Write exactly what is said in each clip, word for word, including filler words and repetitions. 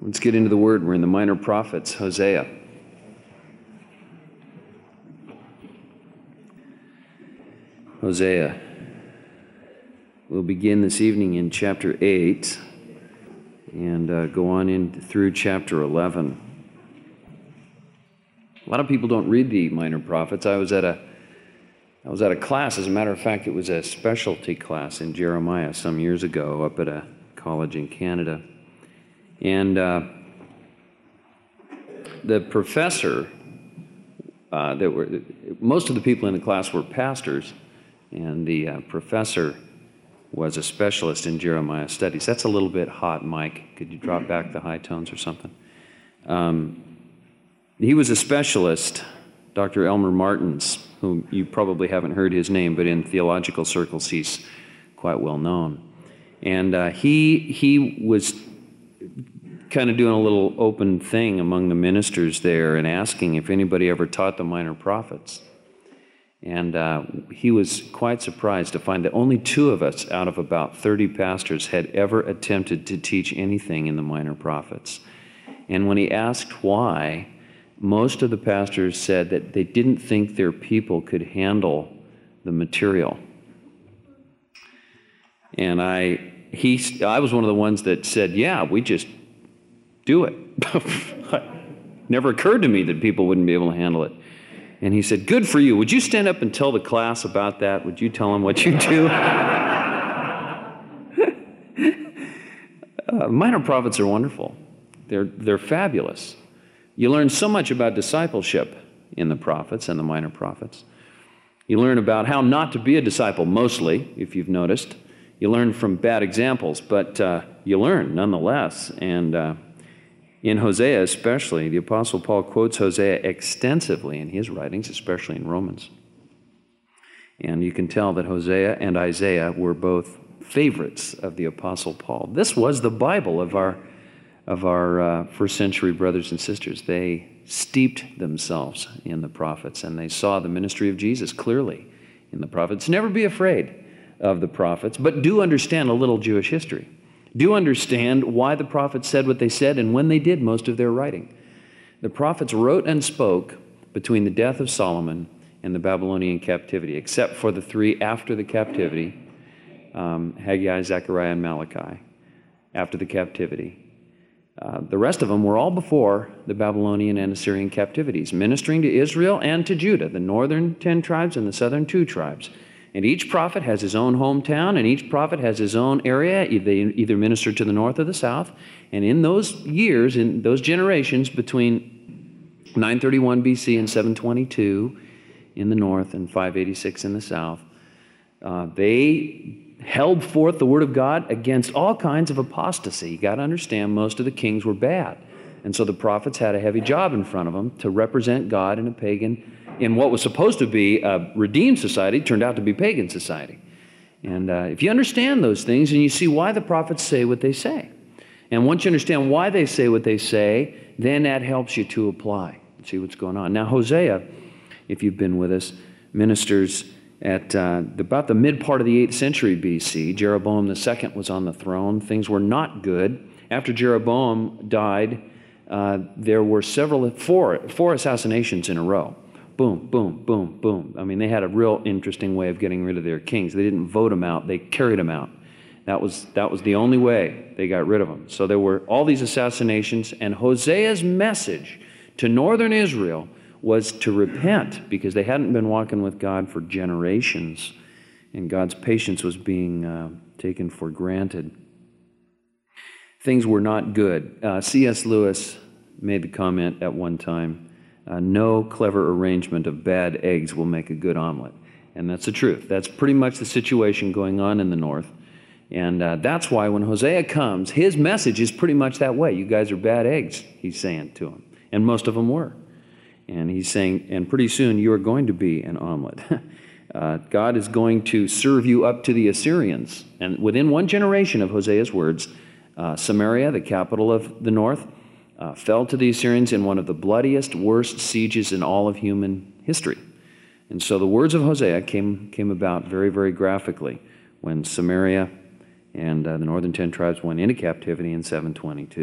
Let's get into the Word. We're in the Minor Prophets, Hosea. Hosea. We'll begin this evening in chapter eight and uh, go on in through chapter eleven. A lot of people don't read the Minor Prophets. I was at a I was at a class. As a matter of fact, it was a specialty class in Jeremiah some years ago up at a college in Canada. And uh, the professor, uh, that were most of the people in the class were pastors, and the uh, professor was a specialist in Jeremiah studies. That's a little bit hot, Mike. Could you drop back the high tones or something? Um, he was a specialist, Doctor Elmer Martins, whom you probably haven't heard his name, but in theological circles he's quite well known. And uh, he he was kind of doing a little open thing among the ministers there and asking if anybody ever taught the Minor Prophets. And uh, he was quite surprised to find that only two of us out of about thirty pastors had ever attempted to teach anything in the Minor Prophets. And when he asked why, most of the pastors said that they didn't think their people could handle the material. And I he I was one of the ones that said, yeah, we just do it. Never occurred to me that people wouldn't be able to handle it. And he said, good for you. Would you stand up and tell the class about that? Would you tell them what you do? uh, minor prophets are wonderful. They're, they're fabulous. You learn so much about discipleship in the prophets and the minor prophets. You learn about how not to be a disciple, mostly, if you've noticed. You learn from bad examples, but uh, you learn nonetheless. And uh, in Hosea especially, the Apostle Paul quotes Hosea extensively in his writings, especially in Romans. And you can tell that Hosea and Isaiah were both favorites of the Apostle Paul. This was the Bible of our, of our uh, first century brothers and sisters. They steeped themselves in the prophets, and they saw the ministry of Jesus clearly in the prophets. Never be afraid of the prophets, but do understand a little Jewish history. Do understand why the prophets said what they said and when they did most of their writing. The prophets wrote and spoke between the death of Solomon and the Babylonian captivity, except for the three after the captivity, um, Haggai, Zechariah, and Malachi, after the captivity. Uh, the rest of them were all before the Babylonian and Assyrian captivities, ministering to Israel and to Judah, the northern ten tribes and the southern two tribes. And each prophet has his own hometown, and each prophet has his own area. They either minister to the north or the south. And in those years, in those generations between nine thirty-one B C and seven twenty-two in the north and five eighty-six in the south, uh, they held forth the word of God against all kinds of apostasy. You got to understand, most of the kings were bad. And so the prophets had a heavy job in front of them to represent God in a pagan in what was supposed to be a redeemed society, turned out to be pagan society. And uh, if you understand those things, and you see why the prophets say what they say, and once you understand why they say what they say, then that helps you to apply and see what's going on. Now, Hosea, if you've been with us, ministers at uh, about the mid part of the eighth century B C. Jeroboam the second was on the throne. Things were not good. After Jeroboam died, uh, there were several, four, four assassinations in a row. Boom, boom, boom, boom. I mean, they had a real interesting way of getting rid of their kings. They didn't vote them out. They carried them out. That was, that was the only way they got rid of them. So there were all these assassinations, and Hosea's message to northern Israel was to repent because they hadn't been walking with God for generations, and God's patience was being uh, taken for granted. Things were not good. Uh, C S Lewis made the comment at one time, Uh, no clever arrangement of bad eggs will make a good omelet. And that's the truth. That's pretty much the situation going on in the north. And uh, that's why when Hosea comes, his message is pretty much that way. You guys are bad eggs, he's saying to them. And most of them were. And he's saying, and pretty soon you are going to be an omelet. uh, God is going to serve you up to the Assyrians. And within one generation of Hosea's words, uh, Samaria, the capital of the north, Uh, fell to the Assyrians in one of the bloodiest, worst sieges in all of human history. And so the words of Hosea came, came about very, very graphically when Samaria and uh, the northern ten tribes went into captivity in seven twenty-two.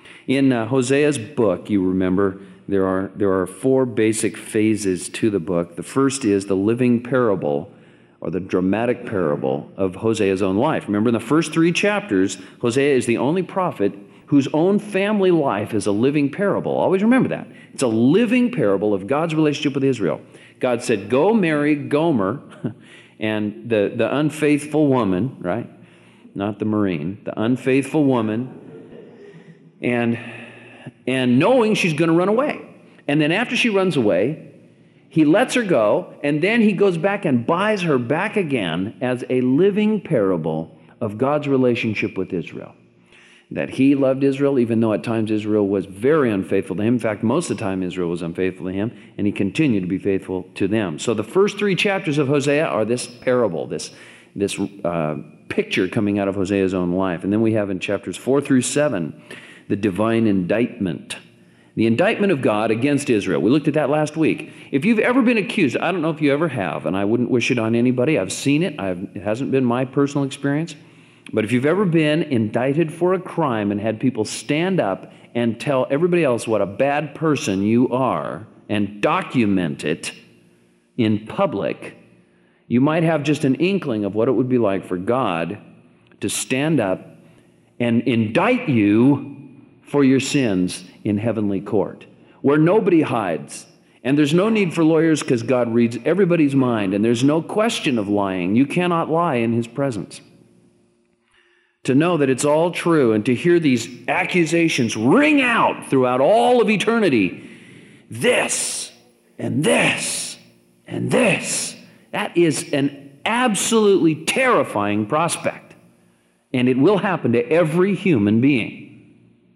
In uh, Hosea's book, you remember, there are, there are four basic phases to the book. The first is the living parable, or the dramatic parable of Hosea's own life. Remember, in the first three chapters, Hosea is the only prophet whose own family life is a living parable. Always remember that. It's a living parable of God's relationship with Israel. God said, go marry Gomer, and the, the unfaithful woman, right? Not the Marine, the unfaithful woman, and, and knowing she's going to run away. And then after she runs away, he lets her go, and then he goes back and buys her back again as a living parable of God's relationship with Israel. That he loved Israel, even though at times Israel was very unfaithful to him. In fact, most of the time Israel was unfaithful to him, and he continued to be faithful to them. So the first three chapters of Hosea are this parable, this, this uh, picture coming out of Hosea's own life. And then we have in chapters four through seven, the divine indictment. The indictment of God against Israel. We looked at that last week. If you've ever been accused, I don't know if you ever have, and I wouldn't wish it on anybody. I've seen it. I've, it hasn't been my personal experience. But if you've ever been indicted for a crime and had people stand up and tell everybody else what a bad person you are and document it in public, you might have just an inkling of what it would be like for God to stand up and indict you for your sins in heavenly court, where nobody hides. And there's no need for lawyers because God reads everybody's mind, and there's no question of lying. You cannot lie in his presence. To know that it's all true and to hear these accusations ring out throughout all of eternity, this and this and this, that is an absolutely terrifying prospect. And it will happen to every human being,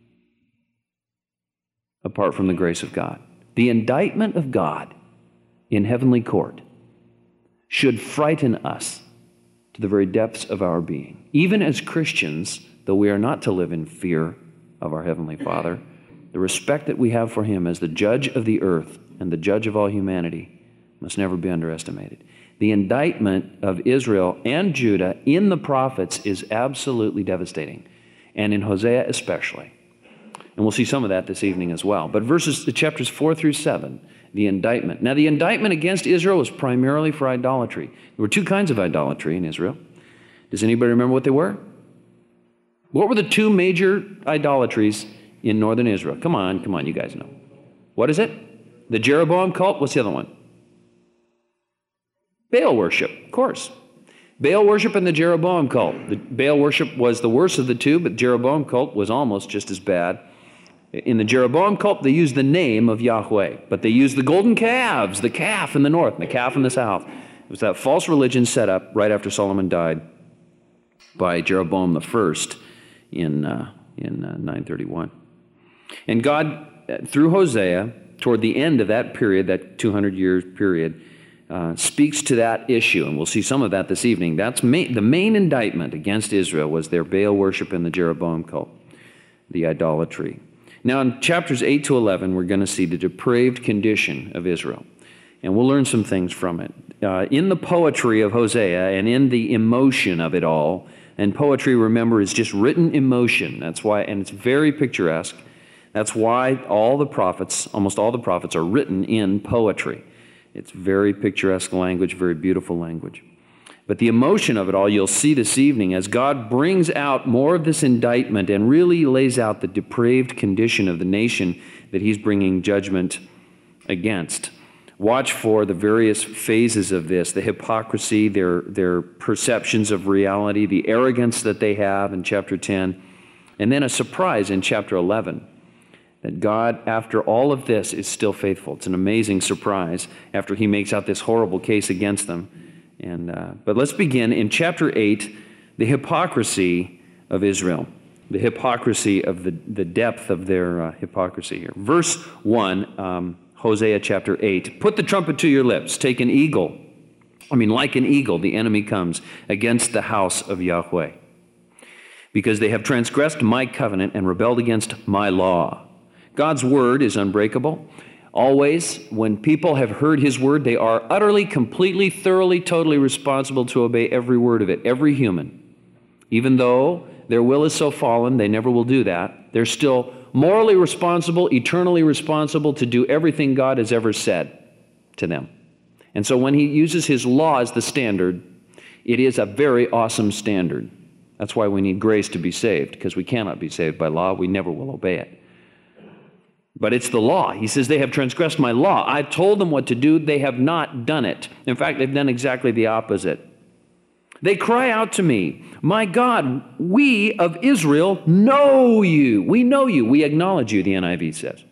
apart from the grace of God. The indictment of God in heavenly court should frighten us to the very depths of our being. Even as Christians, though we are not to live in fear of our Heavenly Father, the respect that we have for him as the judge of the earth and the judge of all humanity must never be underestimated. The indictment of Israel and Judah in the prophets is absolutely devastating, and in Hosea especially. And we'll see some of that this evening as well. But verses, chapters four through seven, the indictment. Now, the indictment against Israel was primarily for idolatry. There were two kinds of idolatry in Israel. Does anybody remember what they were? What were the two major idolatries in northern Israel? Come on, come on, you guys know. What is it? The Jeroboam cult. What's the other one? Baal worship, of course. Baal worship and the Jeroboam cult. The Baal worship was the worst of the two, but Jeroboam cult was almost just as bad. In the Jeroboam cult, they used the name of Yahweh, but they used the golden calves, the calf in the north and the calf in the south. It was that false religion set up right after Solomon died by Jeroboam the First in, uh, in uh, nine thirty-one. And God, through Hosea, toward the end of that period, that two hundred year period, uh, speaks to that issue, and we'll see some of that this evening. That's main, the main indictment against Israel was their Baal worship and the Jeroboam cult, the idolatry. Now, in chapters eight to eleven, we're going to see the depraved condition of Israel, and we'll learn some things from it. Uh, in the poetry of Hosea and in the emotion of it all, and poetry, remember, is just written emotion. That's why, and it's very picturesque. That's why all the prophets, almost all the prophets, are written in poetry. It's very picturesque language, very beautiful language. But the emotion of it all, you'll see this evening as God brings out more of this indictment and really lays out the depraved condition of the nation that he's bringing judgment against. Watch for the various phases of this, the hypocrisy, their, their perceptions of reality, the arrogance that they have in chapter ten, and then a surprise in chapter eleven, that God, after all of this, is still faithful. It's an amazing surprise after he makes out this horrible case against them. And, uh, but let's begin in chapter eight, the hypocrisy of Israel, the hypocrisy of the, the depth of their uh, hypocrisy here. Verse one, um, Hosea chapter eight, put the trumpet to your lips, take an eagle. I mean, like an eagle, the enemy comes against the house of Yahweh, because they have transgressed my covenant and rebelled against my law. God's word is unbreakable. Always, when people have heard his word, they are utterly, completely, thoroughly, totally responsible to obey every word of it, every human. Even though their will is so fallen, they never will do that. They're still morally responsible, eternally responsible to do everything God has ever said to them. And so when he uses his law as the standard, it is a very awesome standard. That's why we need grace to be saved, because we cannot be saved by law. We never will obey it. But it's the law. He says, they have transgressed my law. I told them what to do. They have not done it. In fact, they've done exactly the opposite. They cry out to me, my God, we of Israel know you. We know you. We acknowledge you, the N I V says.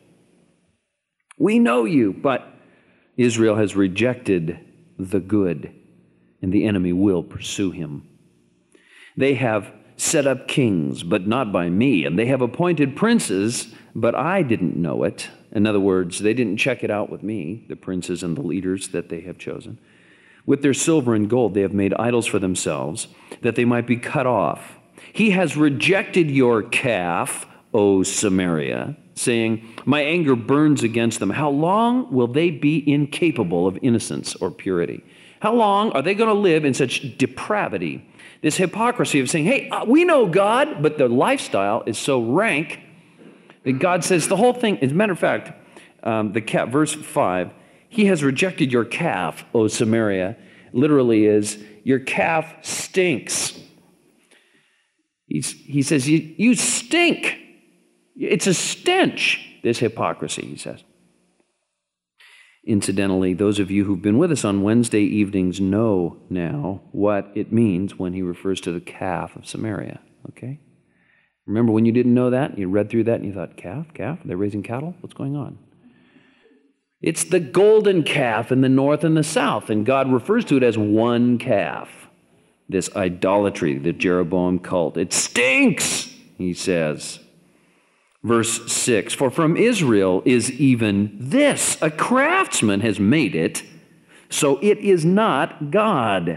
We know you, but Israel has rejected the good, and the enemy will pursue him. They have set up kings, but not by me, and they have appointed princes, but I didn't know it. In other words, they didn't check it out with me, the princes and the leaders that they have chosen. With their silver and gold, they have made idols for themselves, that they might be cut off. He has rejected your calf, O Samaria, saying, my anger burns against them. How long will they be incapable of innocence or purity? How long are they going to live in such depravity? This hypocrisy of saying, hey, uh, we know God, but their lifestyle is so rank that God says the whole thing, as a matter of fact, um, the calf, verse five, he has rejected your calf, O Samaria, literally is, your calf stinks. He's, he says, you, you stink. It's a stench, this hypocrisy, he says. Incidentally, those of you who've been with us on Wednesday evenings know now what it means when he refers to the calf of Samaria, okay? Remember when you didn't know that? You read through that and you thought, calf, calf? They're raising cattle? What's going on? It's the golden calf in the north and the south, and God refers to it as one calf. This idolatry, the Jeroboam cult. It stinks, he says. Verse six, for from Israel is even this, a craftsman has made it, so it is not God.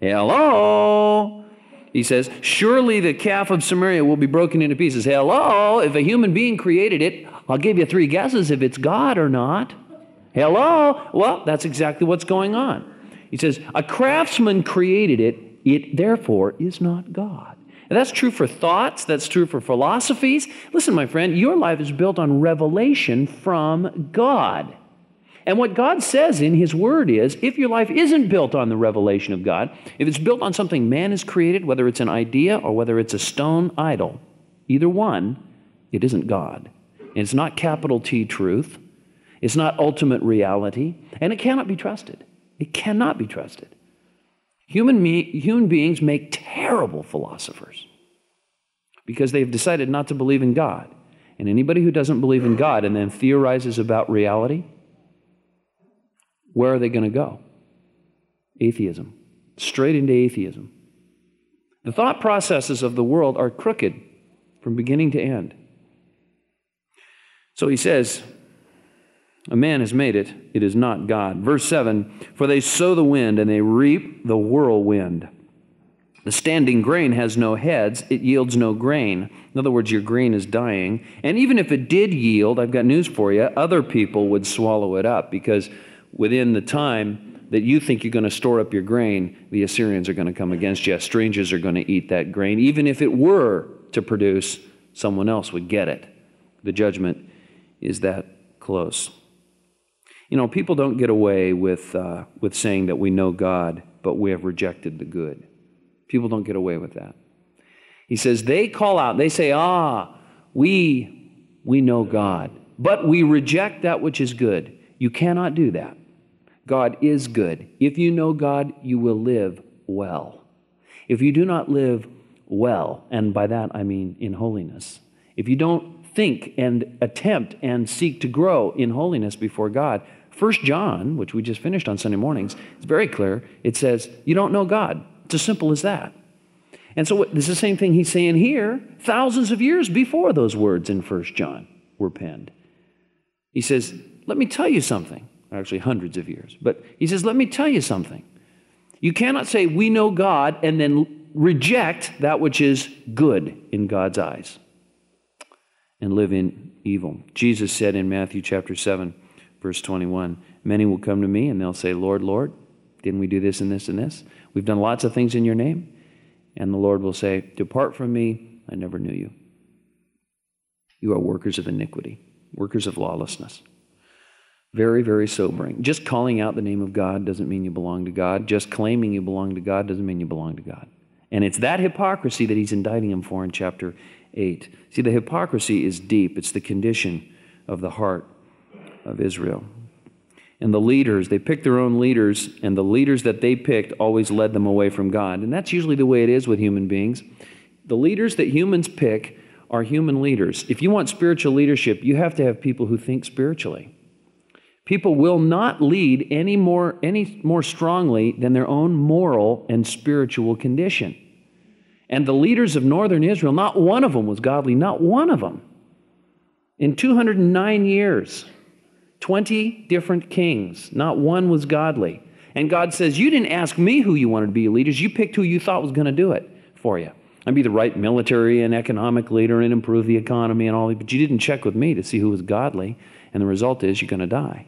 Hello? He says, surely the calf of Samaria will be broken into pieces. Hello? If a human being created it, I'll give you three guesses if it's God or not. Hello? Well, that's exactly what's going on. He says, a craftsman created it, it therefore is not God. And that's true for thoughts, that's true for philosophies. Listen, my friend, your life is built on revelation from God. And what God says in his word is, if your life isn't built on the revelation of God, if it's built on something man has created, whether it's an idea or whether it's a stone idol, either one, it isn't God. And it's not capital T truth. It's not ultimate reality, and it cannot be trusted. It cannot be trusted. Human, me, human beings make terrible philosophers because they've decided not to believe in God. And anybody who doesn't believe in God and then theorizes about reality, where are they going to go? Atheism. Straight into atheism. The thought processes of the world are crooked from beginning to end. So he says, a man has made it, it is not God. Verse seven, for they sow the wind and they reap the whirlwind. The standing grain has no heads, it yields no grain. In other words, your grain is dying. And even if it did yield, I've got news for you, other people would swallow it up, because within the time that you think you're going to store up your grain, the Assyrians are going to come against you. Strangers are going to eat that grain. Even if it were to produce, someone else would get it. The judgment is that close. You know, people don't get away with uh, with saying that we know God, but we have rejected the good. People don't get away with that. He says they call out, they say, ah, we, we know God, but we reject that which is good. You cannot do that. God is good. If you know God, you will live well. If you do not live well, and by that I mean in holiness, if you don't think and attempt and seek to grow in holiness before God, First John, which we just finished on Sunday mornings, it's very clear. It says, you don't know God. It's as simple as that. And so this is the same thing he's saying here, thousands of years before those words in First John were penned. He says, let me tell you something. Actually, hundreds of years. But he says, let me tell you something. You cannot say, we know God, and then reject that which is good in God's eyes and live in evil. Jesus said in Matthew chapter seven, verse twenty-one, many will come to me and they'll say, Lord, Lord, didn't we do this and this and this? We've done lots of things in your name. And the Lord will say, depart from me, I never knew you. You are workers of iniquity, workers of lawlessness. Very, very sobering. Just calling out the name of God doesn't mean you belong to God. Just claiming you belong to God doesn't mean you belong to God. And it's that hypocrisy that he's indicting him for in chapter eight. See, the hypocrisy is deep. It's the condition of the heart of Israel. And the leaders, they picked their own leaders, and the leaders that they picked always led them away from God. And that's usually the way it is with human beings. The leaders that humans pick are human leaders. If you want spiritual leadership, you have to have people who think spiritually. People will not lead any more, any more strongly than their own moral and spiritual condition. And the leaders of northern Israel, not one of them was godly, not one of them. In two hundred nine years, twenty different kings, not one was godly. And God says, you didn't ask me who you wanted to be leaders, you picked who you thought was going to do it for you. I'd be the right military and economic leader and improve the economy and all that, but you didn't check with me to see who was godly, and the result is you're going to die.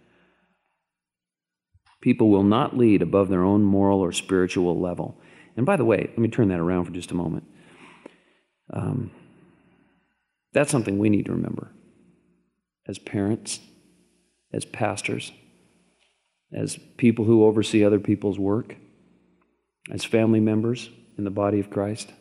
People will not lead above their own moral or spiritual level. And by the way, let me turn that around for just a moment. Um, that's something we need to remember as parents, as pastors, as people who oversee other people's work, as family members in the body of Christ.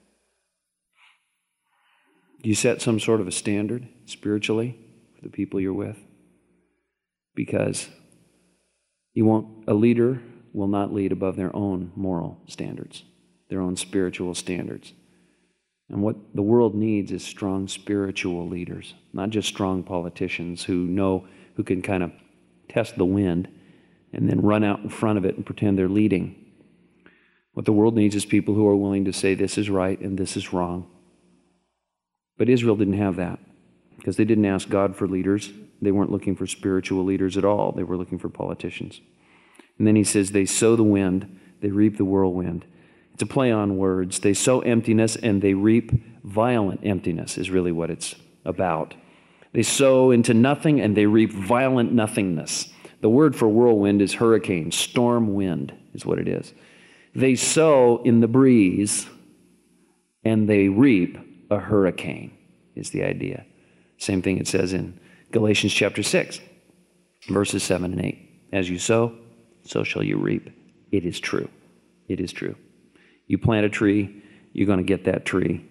Do you set some sort of a standard spiritually for the people you're with? Because you won't, a leader will not lead above their own moral standards, their own spiritual standards. And what the world needs is strong spiritual leaders, not just strong politicians who know, who can kind of test the wind and then run out in front of it and pretend they're leading. What the world needs is people who are willing to say this is right and this is wrong. But Israel didn't have that because they didn't ask God for leaders. They weren't looking for spiritual leaders at all. They were looking for politicians. And then he says, they sow the wind, they reap the whirlwind. It's a play on words. They sow emptiness and they reap violent emptiness is really what it's about. They sow into nothing and they reap violent nothingness. The word for whirlwind is hurricane, storm wind is what it is. They sow in the breeze and they reap a hurricane is the idea. Same thing it says in Galatians chapter six, verses seven and eight. As you sow, so shall you reap. It is true. It is true. You plant a tree, you're going to get that tree.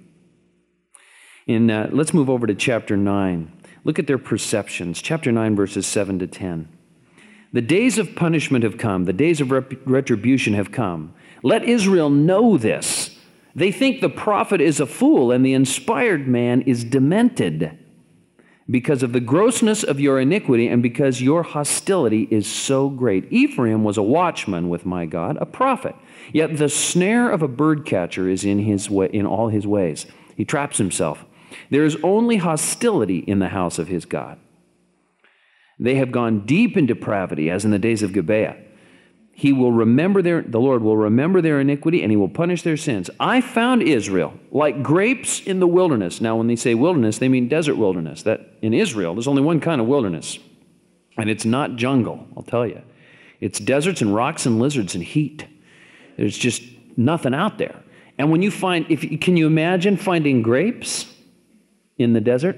In, uh, let's move over to chapter nine. Look at their perceptions. Chapter nine, verses seven to ten. The days of punishment have come. The days of rep- retribution have come. Let Israel know this. They think the prophet is a fool and the inspired man is demented because of the grossness of your iniquity and because your hostility is so great. Ephraim was a watchman with my God, a prophet. Yet the snare of a birdcatcher is in his way, in all his ways. He traps himself. There is only hostility in the house of his God. They have gone deep in depravity, as in the days of Gibeah. He will remember their, the Lord will remember their iniquity, and he will punish their sins. I found Israel like grapes in the wilderness. Now, when they say wilderness, they mean desert wilderness. That in Israel, there's only one kind of wilderness, and it's not jungle, I'll tell you. It's deserts and rocks and lizards and heat. There's just nothing out there. And when you find, if can you imagine finding grapes in the desert?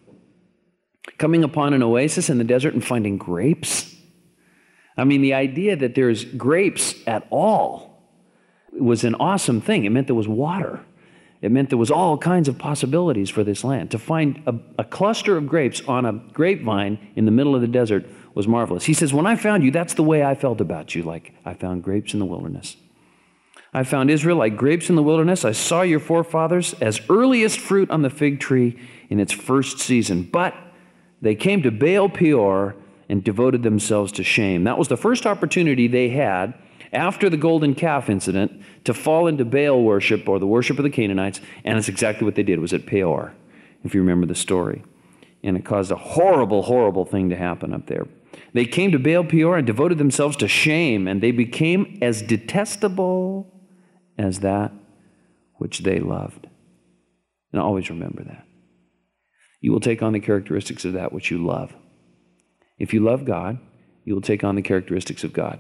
Coming upon an oasis in the desert and finding grapes? I mean, the idea that there's grapes at all was an awesome thing. It meant there was water. It meant there was all kinds of possibilities for this land. To find a, a cluster of grapes on a grapevine in the middle of the desert was marvelous. He says, when I found you, that's the way I felt about you, like I found grapes in the wilderness. I found Israel like grapes in the wilderness. I saw your forefathers as earliest fruit on the fig tree in its first season. But they came to Baal Peor and devoted themselves to shame. That was the first opportunity they had after the golden calf incident to fall into Baal worship or the worship of the Canaanites, and it's exactly what they did. It was at Peor, if you remember the story. And it caused a horrible, horrible thing to happen up there. They came to Baal Peor and devoted themselves to shame, and they became as detestable as that which they loved. And always remember that. You will take on the characteristics of that which you love. If you love God, you will take on the characteristics of God.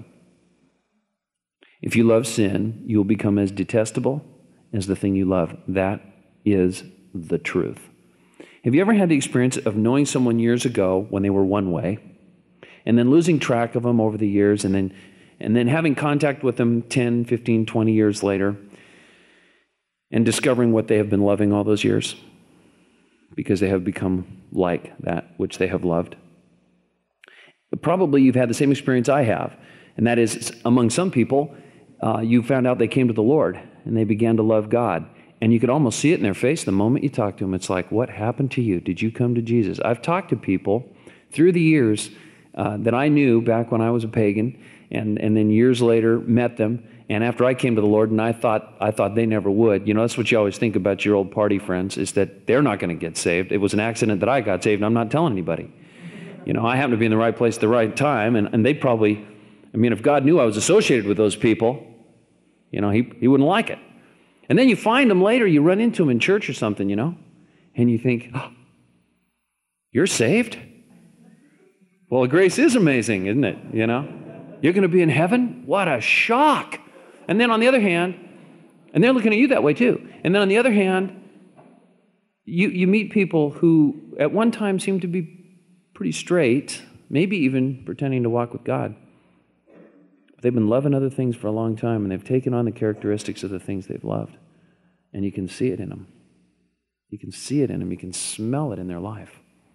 If you love sin, you will become as detestable as the thing you love. That is the truth. Have you ever had the experience of knowing someone years ago when they were one way, and then losing track of them over the years, and then and then having contact with them ten, fifteen, twenty years later, and discovering what they have been loving all those years because they have become like that which they have loved? But probably you've had the same experience I have, and that is among some people, uh, you found out they came to the Lord and they began to love God. And you could almost see it in their face the moment you talk to them. It's like, what happened to you? Did you come to Jesus? I've talked to people through the years uh, that I knew back when I was a pagan, and, and then years later met them. And after I came to the Lord, and I thought I thought they never would. You know, that's what you always think about your old party friends, is that they're not going to get saved. It was an accident that I got saved, and I'm not telling anybody. You know, I happened to be in the right place at the right time, and, and they probably, I mean, if God knew I was associated with those people, you know, he, he wouldn't like it. And then you find them later, you run into them in church or something, you know, and you think, oh, you're saved? Well, grace is amazing, isn't it? You know, you're going to be in heaven? What a shock. And then on the other hand, and they're looking at you that way too. And then on the other hand, you, you meet people who at one time seemed to be pretty straight, maybe even pretending to walk with God. They've been loving other things for a long time, and they've taken on the characteristics of the things they've loved. And you can see it in them. You can see it in them. You can smell it in their life.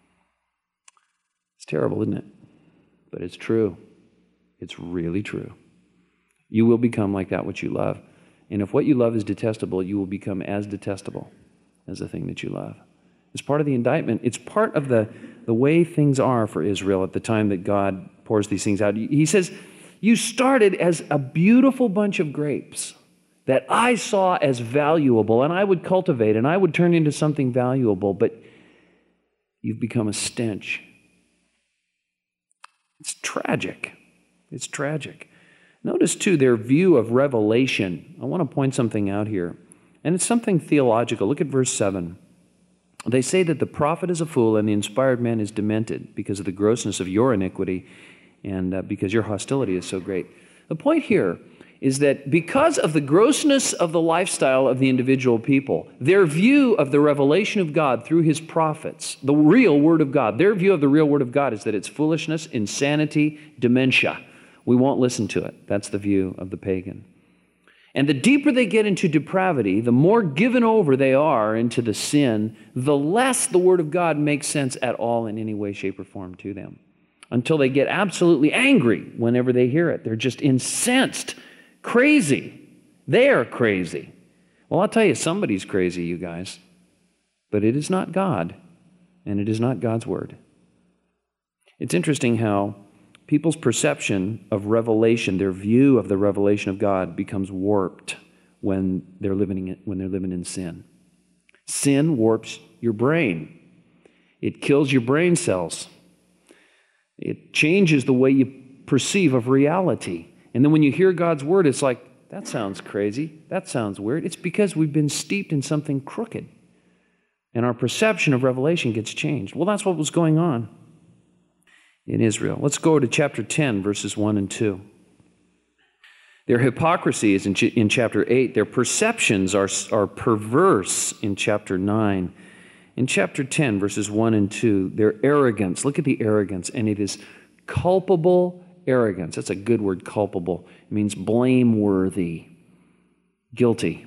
It's terrible, isn't it? But it's true. It's really true. You will become like that which you love. And if what you love is detestable, you will become as detestable as the thing that you love. It's part of the indictment. It's part of the, the way things are for Israel at the time that God pours these things out. He says, you started as a beautiful bunch of grapes that I saw as valuable, and I would cultivate, and I would turn into something valuable, but you've become a stench. It's tragic. It's tragic. Notice, too, their view of revelation. I want to point something out here, and it's something theological. Look at verse seven. They say that the prophet is a fool and the inspired man is demented because of the grossness of your iniquity, and uh, because your hostility is so great. The point here is that because of the grossness of the lifestyle of the individual people, their view of the revelation of God through his prophets, the real Word of God, their view of the real Word of God is that it's foolishness, insanity, dementia. We won't listen to it. That's the view of the pagan. And the deeper they get into depravity, the more given over they are into the sin, the less the Word of God makes sense at all in any way, shape, or form to them. Until they get absolutely angry whenever they hear it. They're just incensed, crazy. They're crazy. Well, I'll tell you, somebody's crazy, you guys. But it is not God, and it is not God's Word. It's interesting how people's perception of revelation, their view of the revelation of God, becomes warped when they're living in, when they're living in sin. Sin warps your brain. It kills your brain cells. It changes the way you perceive of reality. And then when you hear God's Word, it's like, that sounds crazy. That sounds weird. It's because we've been steeped in something crooked. And our perception of revelation gets changed. Well, that's what was going on in Israel. Let's go to chapter ten, verses one and two. Their hypocrisy is in, ch- in chapter eight. Their perceptions are, are perverse in chapter nine. In chapter ten, verses one and two, their arrogance, look at the arrogance, and it is culpable arrogance. That's a good word, culpable. It means blameworthy, guilty.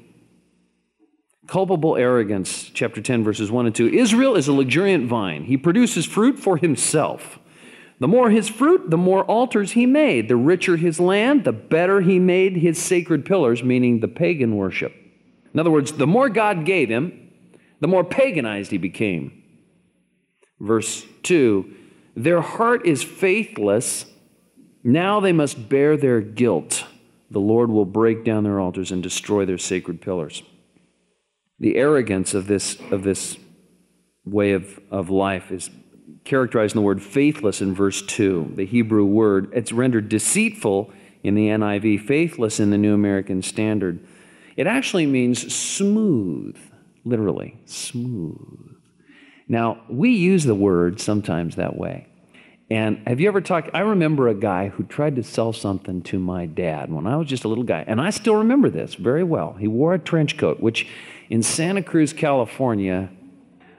Culpable arrogance, chapter ten, verses one and two. Israel is a luxuriant vine. He produces fruit for himself. The more his fruit, the more altars he made. The richer his land, the better he made his sacred pillars, meaning the pagan worship. In other words, the more God gave him, the more paganized he became. Verse two, their heart is faithless. Now they must bear their guilt. The Lord will break down their altars and destroy their sacred pillars. The arrogance of this, of this way of, of life is characterized in the word faithless in verse two, the Hebrew word. It's rendered deceitful in the N I V, faithless in the New American Standard. It actually means smooth. Literally, smooth. Now, we use the word sometimes that way. And have you ever talked, I remember a guy who tried to sell something to my dad when I was just a little guy. And I still remember this very well. He wore a trench coat, which in Santa Cruz, California,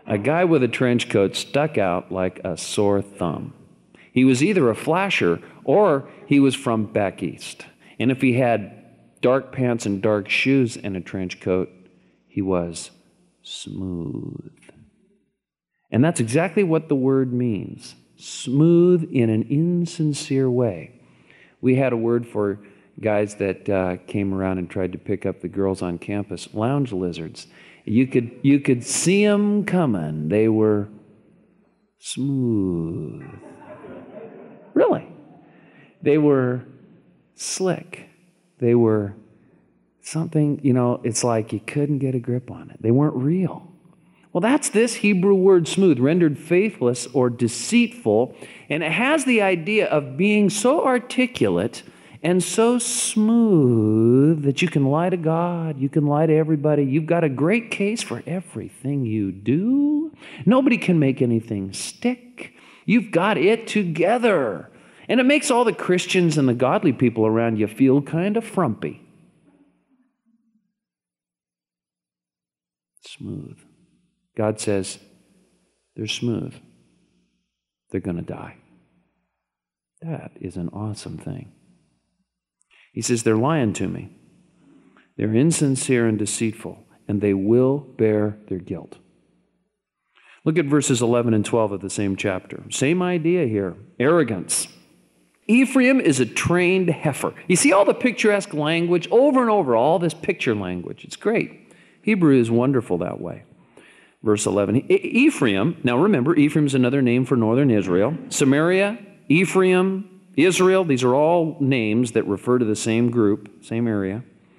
A guy with a trench coat stuck out like a sore thumb. He was either a flasher or he was from back east. And if he had dark pants and dark shoes and a trench coat, he was smooth. And that's exactly what the word means. Smooth in an insincere way. We had a word for guys that uh, came around and tried to pick up the girls on campus, lounge lizards. You could, you could see them coming. They were smooth. Really. They were slick. They were something, you know, it's like you couldn't get a grip on it. They weren't real. Well, that's this Hebrew word smooth, rendered faithless or deceitful, and it has the idea of being so articulate and so smooth that you can lie to God, you can lie to everybody. You've got a great case for everything you do. Nobody can make anything stick. You've got it together. And it makes all the Christians and the godly people around you feel kind of frumpy. Smooth. God says, they're smooth. They're going to die. That is an awesome thing. He says, they're lying to me. They're insincere and deceitful, and they will bear their guilt. Look at verses eleven and twelve of the same chapter. Same idea here. Arrogance. Ephraim is a trained heifer. You see all the picturesque language over and over, all this picture language. It's great. Hebrew is wonderful that way. Verse eleven, E- Ephraim, now remember, Ephraim is another name for northern Israel. Samaria, Ephraim, Israel, these are all names that refer to the same group, same area.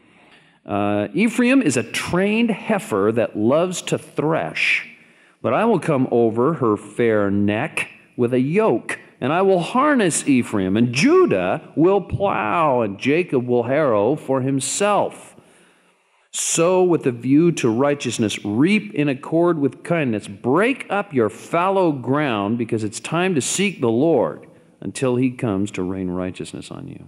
Uh, Ephraim is a trained heifer that loves to thresh, but I will come over her fair neck with a yoke, and I will harness Ephraim, and Judah will plow, and Jacob will harrow for himself. Sow with a view to righteousness, reap in accord with kindness, break up your fallow ground, because it's time to seek the Lord until he comes to rain righteousness on you.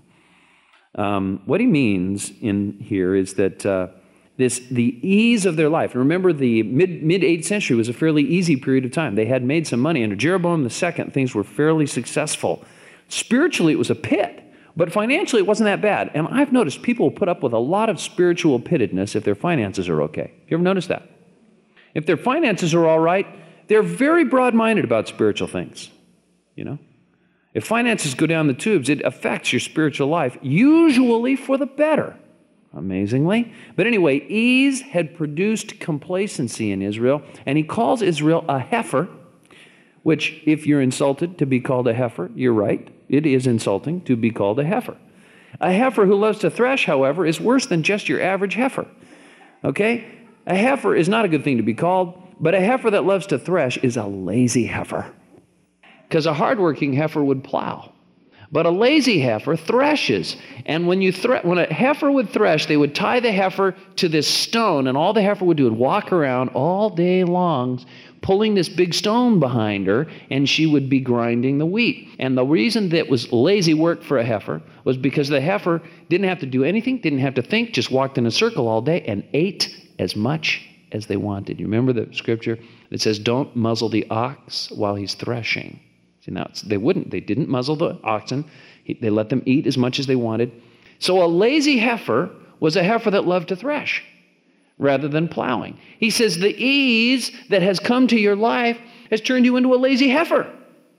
Um, what he means in here is that uh, this the ease of their life. And remember, the mid, mid-eighth century was a fairly easy period of time. They had made some money. Under Jeroboam the Second, things were fairly successful. Spiritually, it was a pit. But financially, it wasn't that bad. And I've noticed people put up with a lot of spiritual pittedness if their finances are okay. You ever notice that? If their finances are all right, they're very broad-minded about spiritual things. You know? If finances go down the tubes, it affects your spiritual life, usually for the better, amazingly. But anyway, ease had produced complacency in Israel, and he calls Israel a heifer, which, if you're insulted to be called a heifer, you're right. It is insulting to be called a heifer. A heifer who loves to thresh, however, is worse than just your average heifer. Okay? A heifer is not a good thing to be called, but a heifer that loves to thresh is a lazy heifer. Because a hardworking heifer would plow. But a lazy heifer threshes. And when you thre- when a heifer would thresh, they would tie the heifer to this stone, and all the heifer would do would walk around all day long, pulling this big stone behind her, and she would be grinding the wheat. And the reason that was lazy work for a heifer was because the heifer didn't have to do anything, didn't have to think, just walked in a circle all day and ate as much as they wanted. You remember the scripture that says, don't muzzle the ox while he's threshing. See, now they wouldn't. They didn't muzzle the oxen. They let them eat as much as they wanted. So a lazy heifer was a heifer that loved to thresh rather than plowing. He says the ease that has come to your life has turned you into a lazy heifer.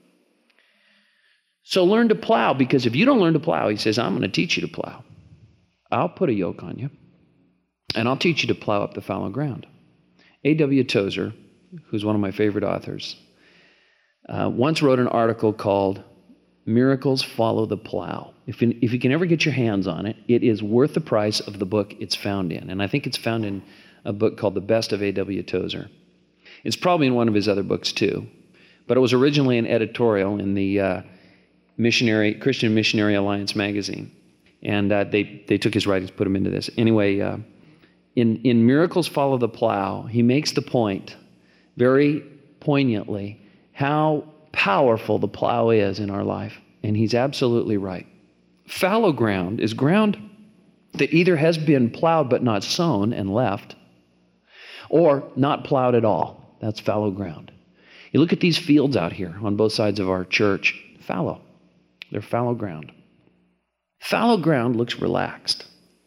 So learn to plow, because if you don't learn to plow, he says, I'm going to teach you to plow. I'll put a yoke on you, and I'll teach you to plow up the fallow ground. A W Tozer, who's one of my favorite authors, uh, once wrote an article called Miracles Follow the Plow. If you, if you can ever get your hands on it, it is worth the price of the book it's found in. And I think it's found in a book called The Best of A W Tozer. It's probably in one of his other books too. But it was originally an editorial in the uh, missionary Christian Missionary Alliance magazine. And uh, they, they took his writings, put them into this. Anyway, uh, in, in Miracles Follow the Plow, he makes the point very poignantly how powerful the plow is in our life. And he's absolutely right. Fallow ground is ground that either has been plowed but not sown and left, or not plowed at all. That's fallow ground. You look at these fields out here on both sides of our church, fallow. They're fallow ground. Fallow ground looks relaxed,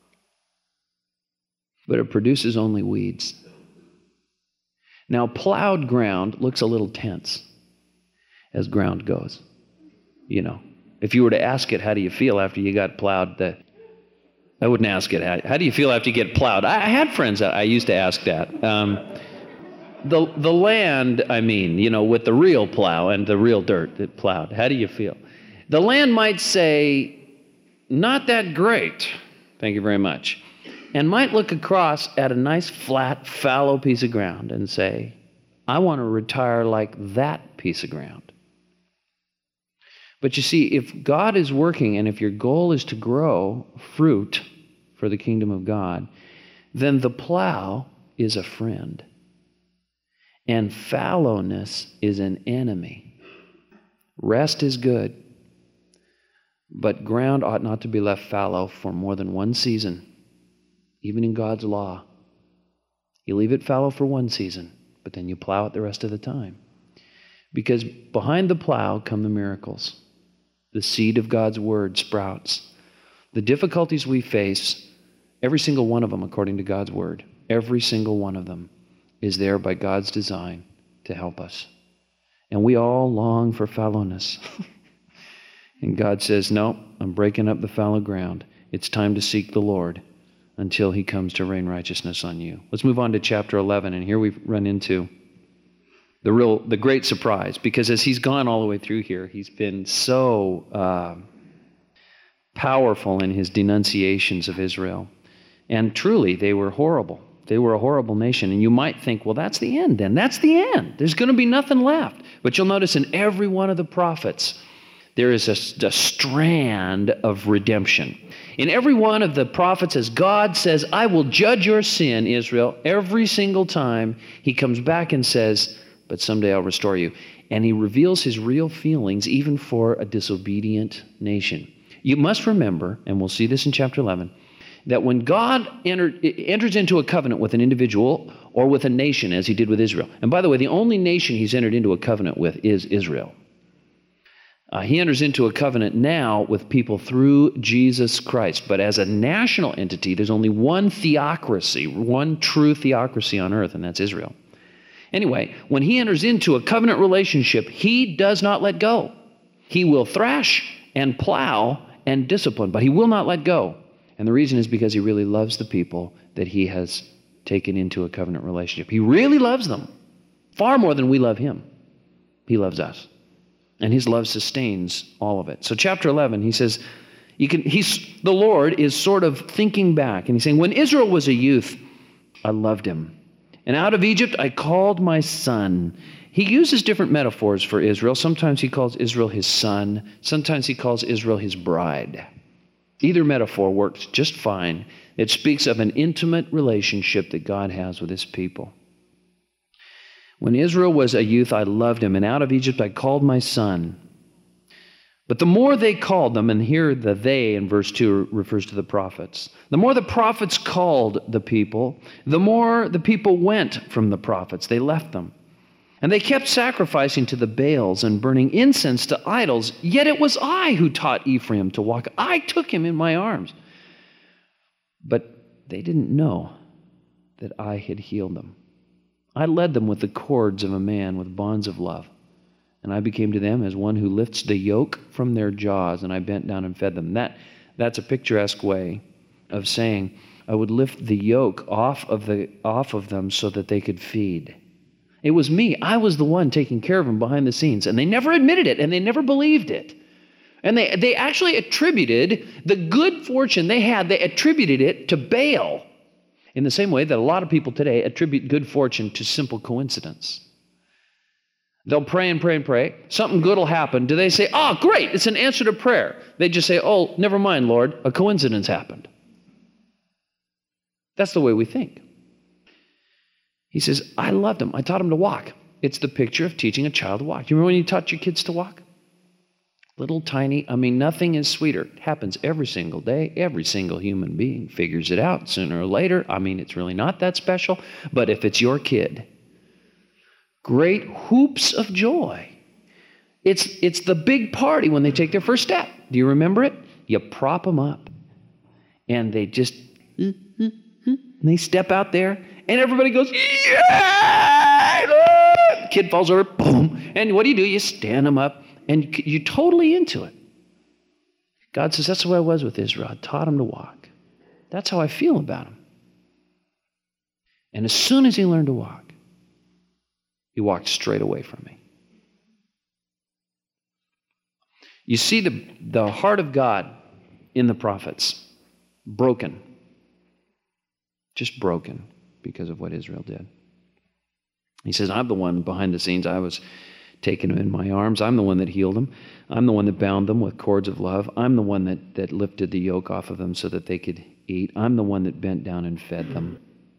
but it produces only weeds. Now, plowed ground looks a little tense as ground goes. You know, if you were to ask it, how do you feel after you got plowed? The, I wouldn't ask it, how, how do you feel after you get plowed? I, I had friends that I used to ask that. Um, the, the land, I mean, you know, with the real plow and the real dirt that plowed, how do you feel? The land might say, not that great, thank you very much, and might look across at a nice, flat, fallow piece of ground and say, I want to retire like that piece of ground. But you see, if God is working and if your goal is to grow fruit for the kingdom of God, then the plow is a friend, and fallowness is an enemy. Rest is good, but ground ought not to be left fallow for more than one season, even in God's law. You leave it fallow for one season, but then you plow it the rest of the time. Because behind the plow come the miracles. The seed of God's word sprouts. The difficulties we face, every single one of them according to God's word, every single one of them is there by God's design to help us. And we all long for fallowness. And God says, no, I'm breaking up the fallow ground. It's time to seek the Lord until he comes to rain righteousness on you. Let's move on to chapter eleven, and here we run into the real, the great surprise, because as he's gone all the way through here, he's been so uh, powerful in his denunciations of Israel. And truly, they were horrible. They were a horrible nation. And you might think, well, that's the end then. That's the end. There's going to be nothing left. But you'll notice in every one of the prophets, there is a, a strand of redemption. In every one of the prophets, as God says, I will judge your sin, Israel, every single time he comes back and says, but someday I'll restore you. And he reveals his real feelings even for a disobedient nation. You must remember, and we'll see this in chapter eleven, that when God entered, enters into a covenant with an individual or with a nation, as he did with Israel, and by the way, the only nation he's entered into a covenant with is Israel. Uh, he enters into a covenant now with people through Jesus Christ. But as a national entity, there's only one theocracy, one true theocracy on earth, and that's Israel. Anyway, when he enters into a covenant relationship, he does not let go. He will thrash and plow and discipline, but he will not let go. And the reason is because he really loves the people that he has taken into a covenant relationship. He really loves them, far more than we love him. He loves us. And his love sustains all of it. So chapter eleven, he says, you can, he's, the Lord is sort of thinking back, and he's saying, when Israel was a youth, I loved him. And out of Egypt, I called my son. He uses different metaphors for Israel. Sometimes he calls Israel his son. Sometimes he calls Israel his bride. Either metaphor works just fine. It speaks of an intimate relationship that God has with his people. When Israel was a youth, I loved him, and out of Egypt I called my son. But the more they called them, and here the they in verse two refers to the prophets, the more the prophets called the people, the more the people went from the prophets. They left them. And they kept sacrificing to the Baals and burning incense to idols, yet it was I who taught Ephraim to walk. I took him in my arms. But they didn't know that I had healed them. I led them with the cords of a man with bonds of love. And I became to them as one who lifts the yoke from their jaws, and I bent down and fed them. That, that's a picturesque way of saying, I would lift the yoke off of, the, off of them so that they could feed. It was me. I was the one taking care of them behind the scenes. And they never admitted it, and they never believed it. And they, they actually attributed the good fortune they had, they attributed it to Baal. In the same way that a lot of people today attribute good fortune to simple coincidence. They'll pray and pray and pray. Something good will happen. Do they say, oh, great, it's an answer to prayer? They just say, oh, never mind, Lord, a coincidence happened. That's the way we think. He says, I loved him. I taught him to walk. It's the picture of teaching a child to walk. You remember when you taught your kids to walk? Little tiny, I mean, nothing is sweeter. It happens every single day. Every single human being figures it out sooner or later. I mean, it's really not that special. But if it's your kid, Great whoops of joy. It's, it's the big party when they take their first step. Do you remember it? You prop them up. And they just, and they step out there, and everybody goes, yeah! Kid falls over, boom. And what do you do? You stand them up, and you're totally into it. God says, that's the way I was with Israel. I taught him to walk. That's how I feel about him. And as soon as he learned to walk, he walked straight away from me. You see the, the heart of God in the prophets, broken. Just broken because of what Israel did. He says, I'm the one behind the scenes. I was taking him in my arms. I'm the one that healed them. I'm the one that bound them with cords of love. I'm the one that, that lifted the yoke off of them so that they could eat. I'm the one that bent down and fed them.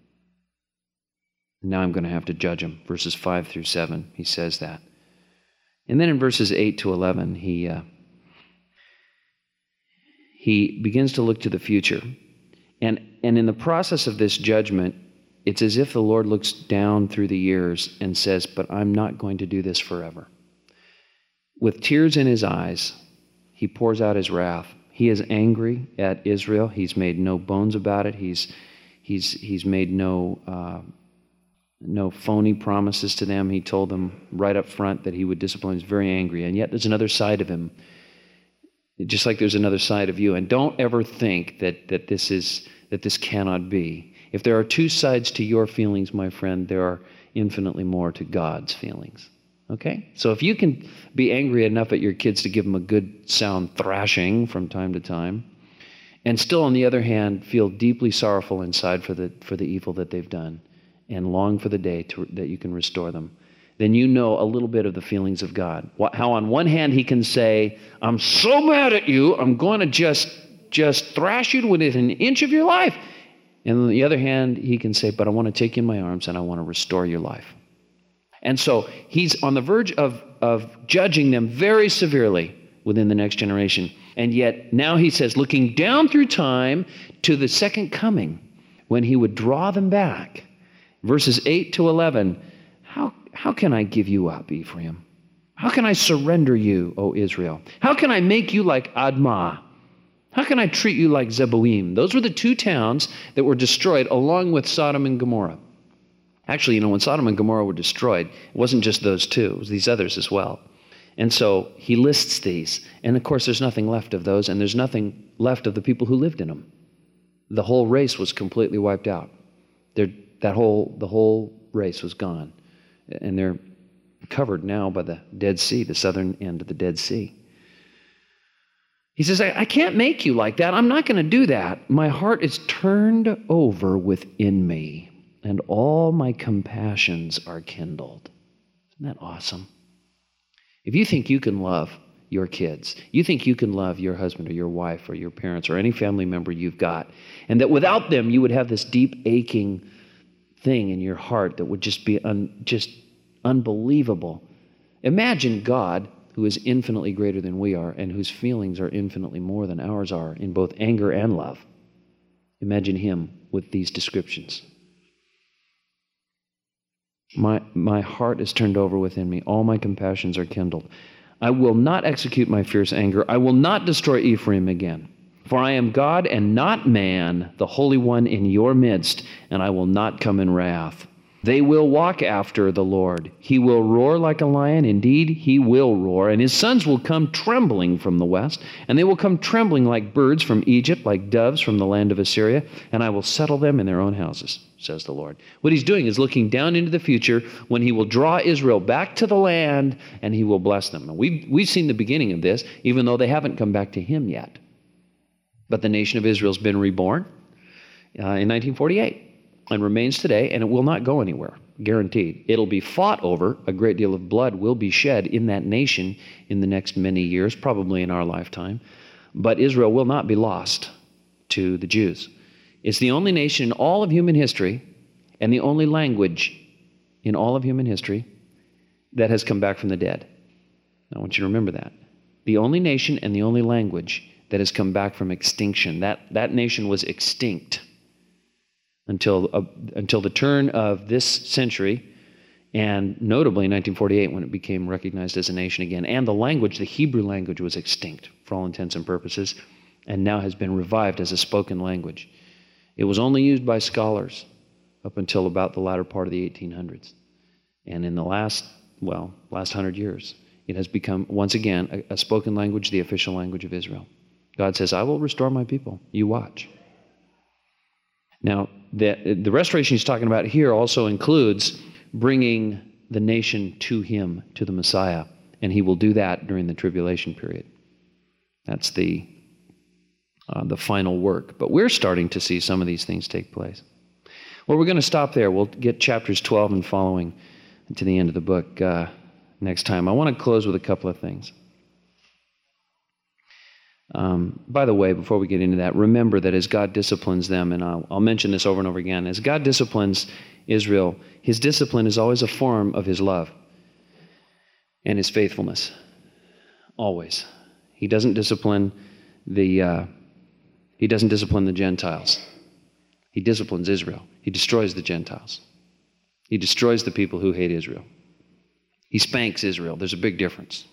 Now I'm going to have to judge them. Verses five through seven, he says that. And then in verses eight to eleven, he, uh, he begins to look to the future. And, and in the process of this judgment, it's as if the Lord looks down through the years and says, but I'm not going to do this forever. With tears in his eyes, he pours out his wrath. He is angry at Israel. He's made no bones about it. He's, he's, he's made no, uh, no phony promises to them. He told them right up front that he would discipline. He's very angry. And yet there's another side of him, just like there's another side of you. And don't ever think that, that, this, is, that this cannot be. If there are two sides to your feelings, my friend, there are infinitely more to God's feelings. Okay? So if you can be angry enough at your kids to give them a good sound thrashing from time to time, and still on the other hand feel deeply sorrowful inside for the for the evil that they've done, and long for the day to, that you can restore them, then you know a little bit of the feelings of God. How on one hand he can say, I'm so mad at you, I'm going to just, just thrash you within an inch of your life. And on the other hand, he can say, but I want to take you in my arms and I want to restore your life. And so he's on the verge of, of judging them very severely within the next generation. And yet now he says, looking down through time to the second coming, when he would draw them back. Verses eight to eleven, how, how can I give you up, Ephraim? How can I surrender you, O Israel? How can I make you like Admah? How can I treat you like Zeboim? Those were the two towns that were destroyed along with Sodom and Gomorrah. Actually, you know, when Sodom and Gomorrah were destroyed, it wasn't just those two, it was these others as well. And so he lists these. And of course, there's nothing left of those, and there's nothing left of the people who lived in them. The whole race was completely wiped out. They're, that whole, the whole race was gone. And they're covered now by the Dead Sea, the southern end of the Dead Sea. He says, I, I can't make you like that. I'm not going to do that. My heart is turned over within me, and all my compassions are kindled. Isn't that awesome? If you think you can love your kids, you think you can love your husband or your wife or your parents or any family member you've got, and that without them you would have this deep aching thing in your heart that would just be un, just unbelievable. Imagine God, who is infinitely greater than we are and whose feelings are infinitely more than ours are in both anger and love. Imagine him with these descriptions. My, my heart is turned over within me. All my compassions are kindled. I will not execute my fierce anger. I will not destroy Ephraim again. For I am God and not man, the Holy One in your midst, and I will not come in wrath. They will walk after the Lord. He will roar like a lion. Indeed, he will roar. And his sons will come trembling from the west. And they will come trembling like birds from Egypt, like doves from the land of Assyria. And I will settle them in their own houses, says the Lord. What he's doing is looking down into the future when he will draw Israel back to the land and he will bless them. And we've, we've seen the beginning of this, even though they haven't come back to him yet. But the nation of Israel has been reborn uh, in nineteen forty-eight. And remains today, and it will not go anywhere, guaranteed. It'll be fought over. A great deal of blood will be shed in that nation in the next many years, probably in our lifetime. But Israel will not be lost to the Jews. It's the only nation in all of human history and the only language in all of human history that has come back from the dead. I want you to remember that. The only nation and the only language that has come back from extinction. That, that nation was extinct until uh, until the turn of this century, And notably in nineteen forty-eight, when it became recognized as a nation again, and the language, the Hebrew language, was extinct for all intents and purposes, and now has been revived as a spoken language. It was only used by scholars up until about the latter part of the eighteen hundreds. And in the last, well, last hundred years, it has become, once again, a, a spoken language, the official language of Israel. God says, I will restore my people. You watch. Now, the, the restoration he's talking about here also includes bringing the nation to him, to the Messiah, and he will do that during the tribulation period. That's the, uh, the final work. But we're starting to see some of these things take place. Well, we're going to stop there. We'll get chapters twelve and following to the end of the book uh, next time. I want to close with a couple of things. Um, by the way, before we get into that, remember that as God disciplines them, and I'll, I'll mention this over and over again, as God disciplines Israel, his discipline is always a form of his love and his faithfulness. Always. He doesn't discipline the uh, he doesn't discipline the Gentiles. He disciplines Israel. He destroys the Gentiles. He destroys the people who hate Israel. He spanks Israel. There's a big difference.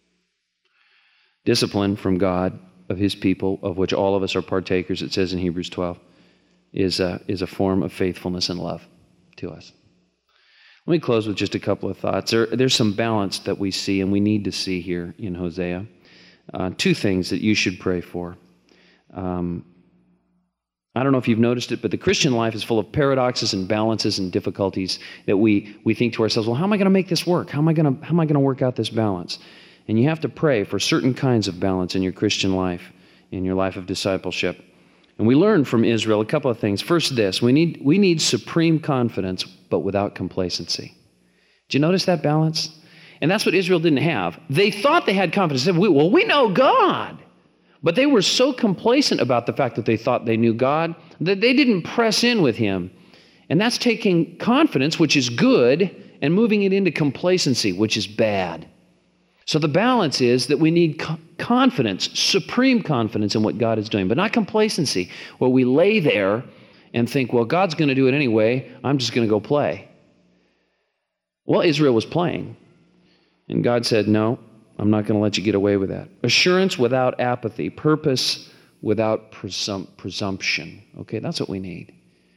Discipline from God of his people, of which all of us are partakers, it says in Hebrews twelve, is a, is a form of faithfulness and love to us. Let me close with just a couple of thoughts. There, there's some balance that we see and we need to see here in Hosea. Uh, two things that you should pray for. Um, I don't know if you've noticed it, but the Christian life is full of paradoxes and balances and difficulties that we, we think to ourselves, well, how am I going to make this work? How am I going to, how am I going to work out this balance? And you have to pray for certain kinds of balance in your Christian life, in your life of discipleship. And we learn from Israel a couple of things. First, this, we need, we need supreme confidence, but without complacency. Did you notice that balance? And that's what Israel didn't have. They thought they had confidence. They said, well, we know God. But they were so complacent about the fact that they thought they knew God that they didn't press in with him. And that's taking confidence, which is good, and moving it into complacency, which is bad. So the balance is that we need co- confidence, supreme confidence in what God is doing, but not complacency, where we lay there and think, well, God's going to do it anyway. I'm just going to go play. Well, Israel was playing. And God said, no, I'm not going to let you get away with that. Assurance without apathy, purpose without presum- presumption. Okay, that's what we need.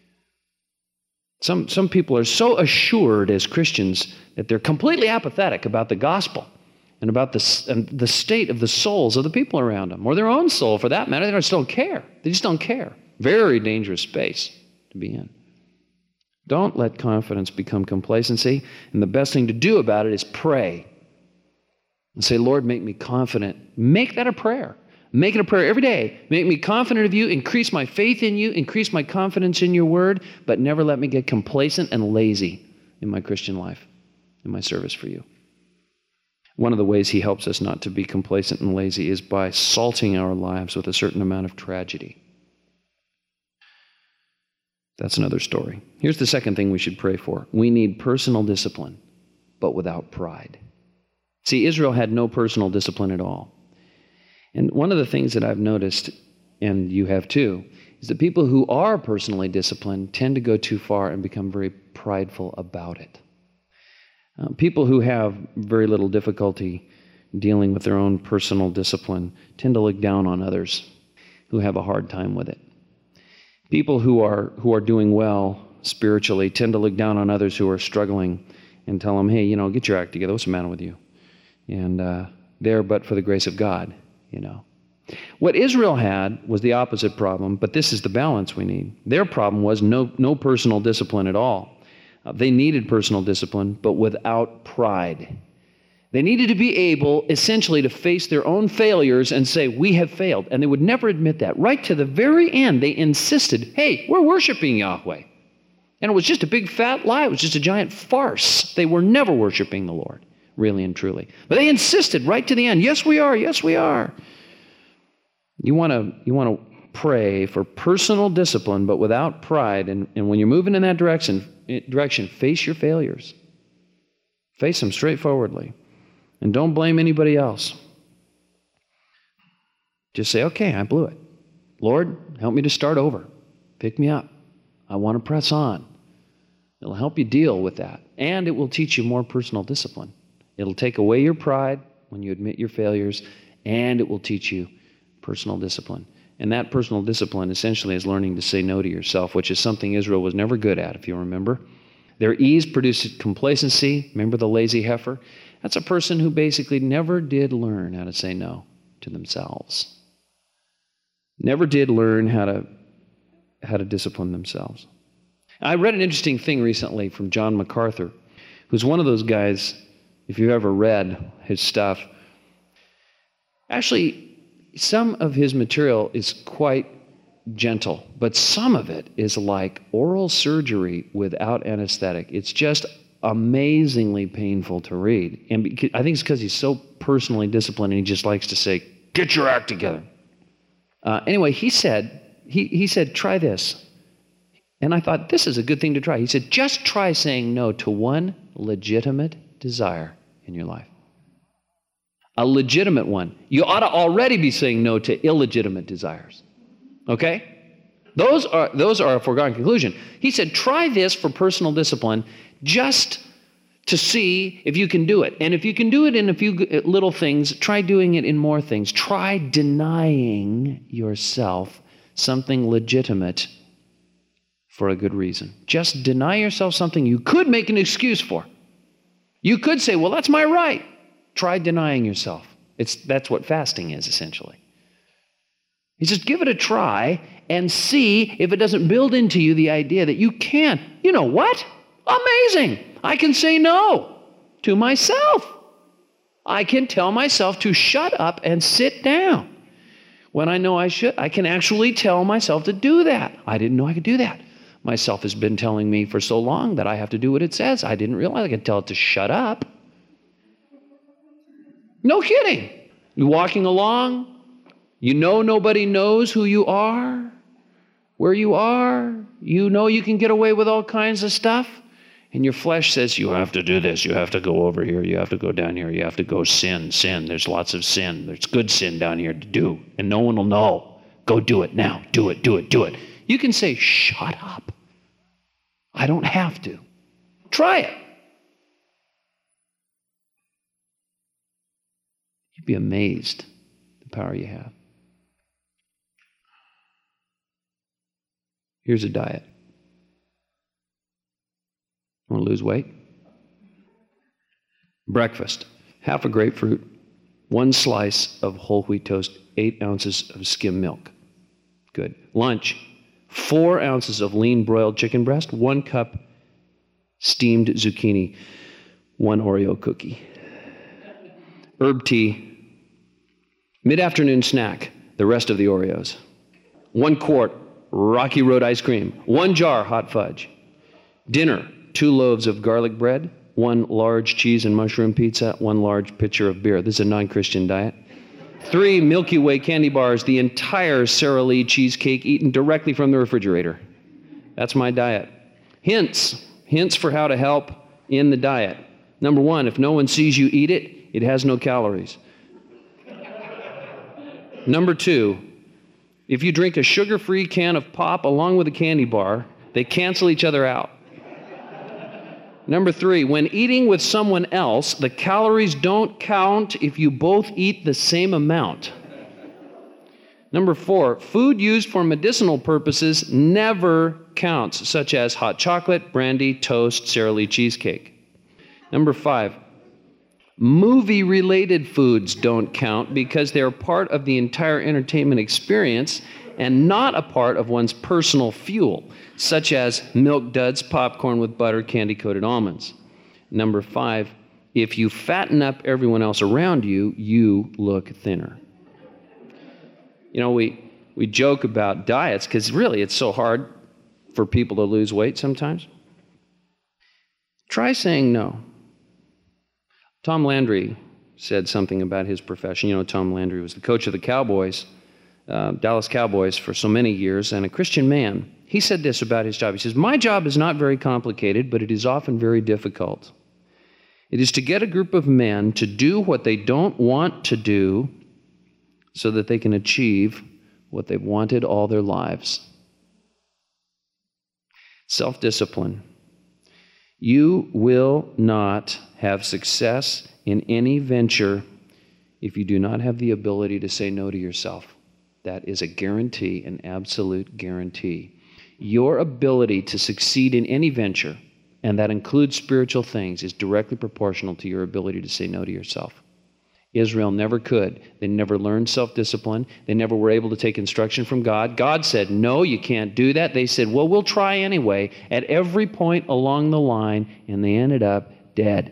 Some, some people are so assured as Christians that they're completely apathetic about the gospel and about the, and the state of the souls of the people around them, or their own soul for that matter. They just don't care. They just don't care. Very dangerous space to be in. Don't let confidence become complacency, and the best thing to do about it is pray. And say, Lord, make me confident. Make that a prayer. Make it a prayer every day. Make me confident of you. Increase my faith in you. Increase my confidence in your word. But never let me get complacent and lazy in my Christian life, in my service for you. One of the ways he helps us not to be complacent and lazy is by salting our lives with a certain amount of tragedy. That's another story. Here's the second thing we should pray for. We need personal discipline, but without pride. See, Israel had no personal discipline at all. And one of the things that I've noticed, and you have too, is that people who are personally disciplined tend to go too far and become very prideful about it. Uh, people who have very little difficulty dealing with their own personal discipline tend to look down on others who have a hard time with it. People who are who are doing well spiritually tend to look down on others who are struggling and tell them, hey, you know, get your act together. What's the matter with you? And uh, there, but for the grace of God, you know. What Israel had was the opposite problem, but this is the balance we need. Their problem was no, no personal discipline at all. Uh, they needed personal discipline, but without pride. They needed to be able, essentially, to face their own failures and say, we have failed. And they would never admit that. Right to the very end, they insisted, hey, we're worshiping Yahweh. And it was just a big fat lie. It was just a giant farce. They were never worshiping the Lord, really and truly. But they insisted right to the end, yes, we are, yes, we are. You want to you want to pray for personal discipline, but without pride. And, and when you're moving in that direction, direction, face your failures. Face them straightforwardly. And don't blame anybody else. Just say, okay, I blew it. Lord, help me to start over. Pick me up. I want to press on. It'll help you deal with that. And it will teach you more personal discipline. It'll take away your pride when you admit your failures, and it will teach you personal discipline. And that personal discipline essentially is learning to say no to yourself, which is something Israel was never good at, if you remember. Their ease produced complacency. Remember the lazy heifer? That's a person who basically never did learn how to say no to themselves. Never did learn how to, how to discipline themselves. I read an interesting thing recently from John MacArthur, who's one of those guys, if you've ever read his stuff, actually, some of his material is quite gentle, but some of it is like oral surgery without anesthetic. It's just amazingly painful to read. And because, I think it's because he's so personally disciplined and he just likes to say, get your act together. Uh, anyway, he said, he, he said, try this. And I thought, this is a good thing to try. He said, just try saying no to one legitimate desire in your life. A legitimate one. You ought to already be saying no to illegitimate desires. Okay? Those are, those are a foregone conclusion. He said, try this for personal discipline just to see if you can do it. And if you can do it in a few little things, try doing it in more things. Try denying yourself something legitimate for a good reason. Just deny yourself something you could make an excuse for. You could say, well, that's my right. Try denying yourself. It's, that's what fasting is, essentially. He says, give it a try and see if it doesn't build into you the idea that you can. You know what? Amazing. I can say no to myself. I can tell myself to shut up and sit down when I know I should. I can actually tell myself to do that. I didn't know I could do that. Myself has been telling me for so long that I have to do what it says. I didn't realize I could tell it to shut up. No kidding. You're walking along. You know nobody knows who you are, where you are. You know you can get away with all kinds of stuff. And your flesh says, you have to do this. You have to go over here. You have to go down here. You have to go sin, sin. There's lots of sin. There's good sin down here to do. And no one will know. Go do it now. Do it, do it, do it. You can say, shut up. I don't have to. Try it. You'd be amazed the power you have. Here's a diet. Want to lose weight? Breakfast, half a grapefruit, one slice of whole wheat toast, eight ounces of skim milk. Good. Lunch, four ounces of lean broiled chicken breast, one cup steamed zucchini, one Oreo cookie. Herb tea, mid-afternoon snack, the rest of the Oreos. One quart Rocky Road ice cream, one jar hot fudge. Dinner, two loaves of garlic bread, one large cheese and mushroom pizza, one large pitcher of beer. This is a non-Christian diet. Three Milky Way candy bars, the entire Sara Lee cheesecake eaten directly from the refrigerator. That's my diet. Hints, hints for how to help in the diet. Number one, if no one sees you eat it, it has no calories. Number two, if you drink a sugar-free can of pop along with a candy bar, they cancel each other out. Number three, when eating with someone else, the calories don't count if you both eat the same amount. Number four, food used for medicinal purposes never counts, such as hot chocolate, brandy, toast, Sara Lee cheesecake. Number five, movie-related foods don't count because they're part of the entire entertainment experience and not a part of one's personal fuel, such as Milk Duds, popcorn with butter, candy-coated almonds. Number five, if you fatten up everyone else around you, you look thinner. You know, we, we joke about diets because really it's so hard for people to lose weight sometimes. Try saying no. Tom Landry said something about his profession. You know, Tom Landry was the coach of the Cowboys, uh, Dallas Cowboys for so many years, and a Christian man. He said this about his job. He says, my job is not very complicated, but it is often very difficult. It is to get a group of men to do what they don't want to do so that they can achieve what they've wanted all their lives. Self-discipline. You will not have success in any venture if you do not have the ability to say no to yourself. That is a guarantee, an absolute guarantee. Your ability to succeed in any venture, and that includes spiritual things, is directly proportional to your ability to say no to yourself. Israel never could. They never learned self-discipline. They never were able to take instruction from God. God said, no, you can't do that. They said, well, we'll try anyway, at every point along the line, and they ended up dead.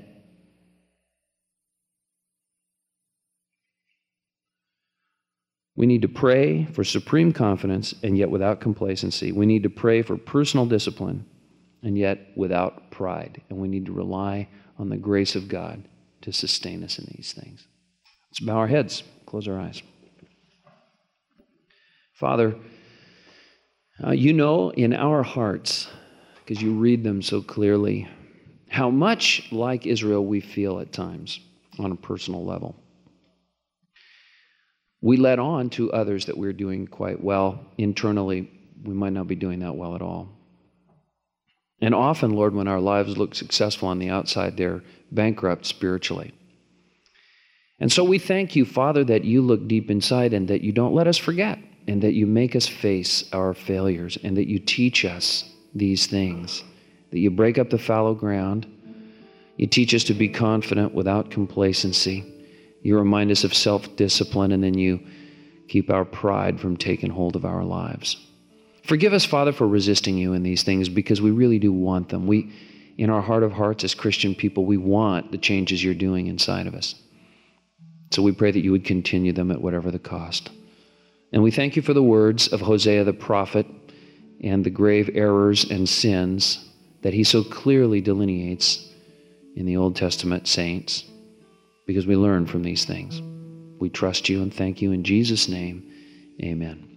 We need to pray for supreme confidence, and yet without complacency. We need to pray for personal discipline, and yet without pride. And we need to rely on the grace of God to sustain us in these things. Let's bow our heads, close our eyes. Father, uh, you know in our hearts, because you read them so clearly, how much like Israel we feel at times on a personal level. We let on to others that we're doing quite well. Internally, we might not be doing that well at all. And often, Lord, when our lives look successful on the outside, they're bankrupt spiritually. And so we thank you, Father, that you look deep inside and that you don't let us forget, and that you make us face our failures, and that you teach us these things, that you break up the fallow ground. You teach us to be confident without complacency. You remind us of self-discipline, and then you keep our pride from taking hold of our lives. Forgive us, Father, for resisting you in these things, because we really do want them. We, in our heart of hearts as Christian people, we want the changes you're doing inside of us. So we pray that you would continue them at whatever the cost. And we thank you for the words of Hosea the prophet and the grave errors and sins that he so clearly delineates in the Old Testament saints, because we learn from these things. We trust you and thank you in Jesus' name. Amen.